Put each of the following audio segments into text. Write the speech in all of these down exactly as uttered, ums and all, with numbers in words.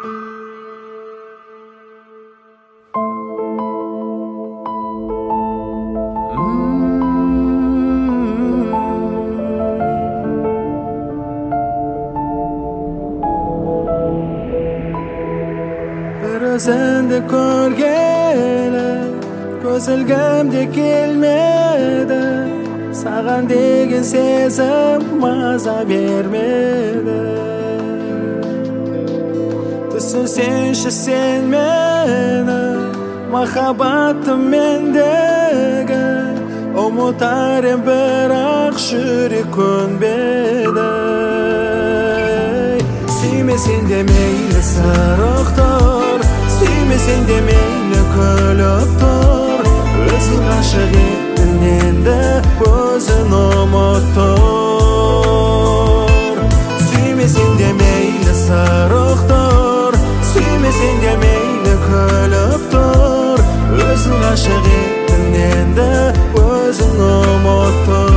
Sende ko'rgani ko'zilgamda kelmedi, sаған деген сезім маза бермеді. Түсінсеңші сен мені, махаббатым мендегі, ұмытар ем бірақ жүрек көнбеді. Сүймесең де мейлі сарықтыр, сүймесең де мейлі күліп тұр, өзің ғашық еттің енді өзің ұмыт тұр. Сүймесең де мейлі сарықтыр, сүймесең де мейлі күліп тұр, өзің ғашық еттің енді өзің ұмыт тұр.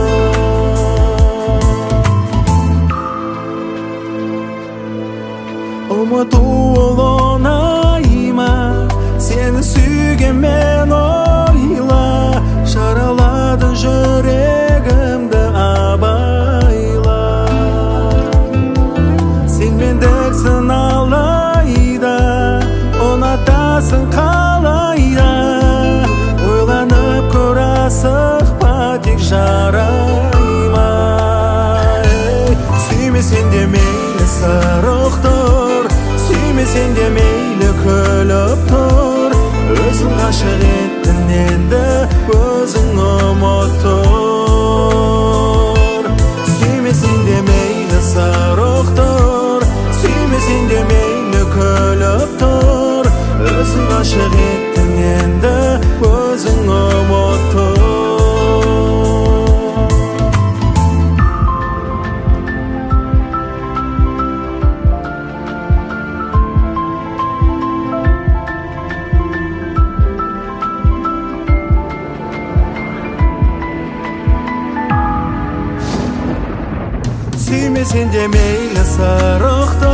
Ұмыту ол оңай ма, сені сүйген мен ойла, жараладың жүрегімді абайла. Сен мендіксің алайда, ұнатасың қалайда, ойланып көр асықпа тек жарайма. Сүймесең де мейлі сарықтыр, сүймесең де мейлі күліп тұр, өзің ғашық еттің енді өзің ұмыт тұр. Сүймесең де мейлі сарықтыр, сүймесең де мейлі күліп тұр, өзің ғашық еттің енді өзің ұмыт тұр. Сүймесең де мейлі сарықтыр,